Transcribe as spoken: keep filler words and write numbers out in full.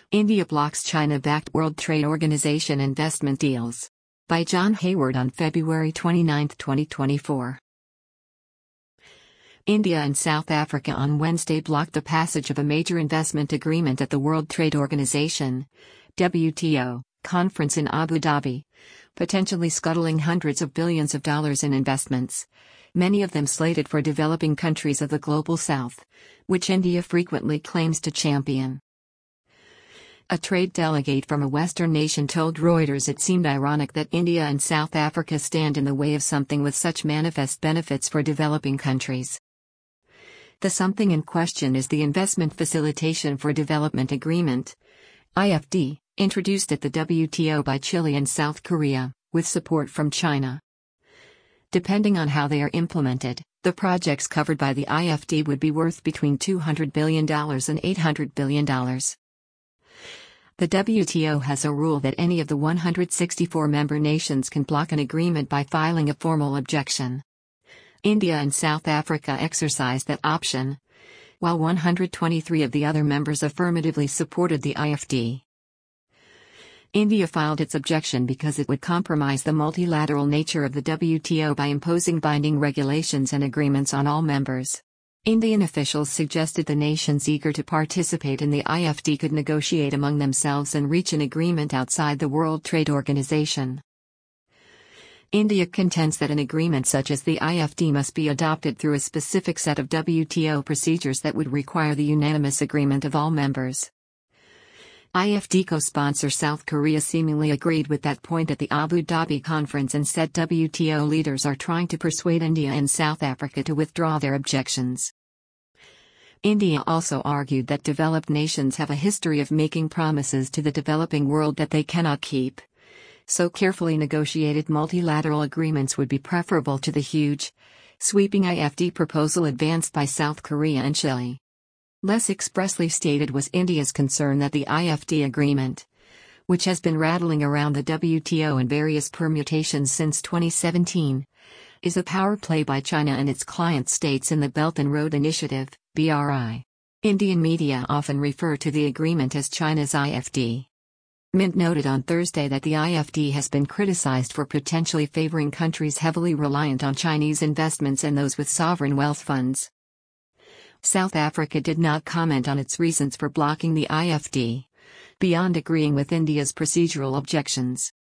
India blocks China-backed World Trade Organization investment deals. By John Hayward on February twenty-ninth, twenty twenty-four. India and South Africa on Wednesday blocked the passage of a major investment agreement at the World Trade Organization (W T O) conference in Abu Dhabi, potentially scuttling hundreds of billions of dollars in investments, many of them slated for developing countries of the Global South, which India frequently claims to champion. A trade delegate from a Western nation told Reuters it seemed ironic that India and South Africa stand in the way of something with such manifest benefits for developing countries. The something in question is the Investment Facilitation for Development Agreement, I F D, introduced at the W T O by Chile and South Korea, with support from China. Depending on how they are implemented, the projects covered by the I F D would be worth between two hundred billion dollars and eight hundred billion dollars. The W T O has a rule that any of the one hundred sixty-four member nations can block an agreement by filing a formal objection. India and South Africa exercised that option, while one hundred twenty-three of the other members affirmatively supported the I F D. India filed its objection because it would compromise the multilateral nature of the W T O by imposing binding regulations and agreements on all members. Indian officials suggested the nations eager to participate in the I F D could negotiate among themselves and reach an agreement outside the World Trade Organization. India contends that an agreement such as the I F D must be adopted through a specific set of W T O procedures that would require the unanimous agreement of all members. I F D co-sponsor South Korea seemingly agreed with that point at the Abu Dhabi conference and said W T O leaders are trying to persuade India and South Africa to withdraw their objections. India also argued that developed nations have a history of making promises to the developing world that they cannot keep. So carefully negotiated multilateral agreements would be preferable to the huge, sweeping I F D proposal advanced by South Korea and Chile. Less expressly stated was India's concern that the I F D agreement, which has been rattling around the W T O in various permutations since twenty seventeen, is a power play by China and its client states in the Belt and Road Initiative, B R I. Indian media often refer to the agreement as China's I F D. Mint noted on Thursday that the I F D has been criticized for potentially favoring countries heavily reliant on Chinese investments and those with sovereign wealth funds. South Africa did not comment on its reasons for blocking the I F D, beyond agreeing with India's procedural objections.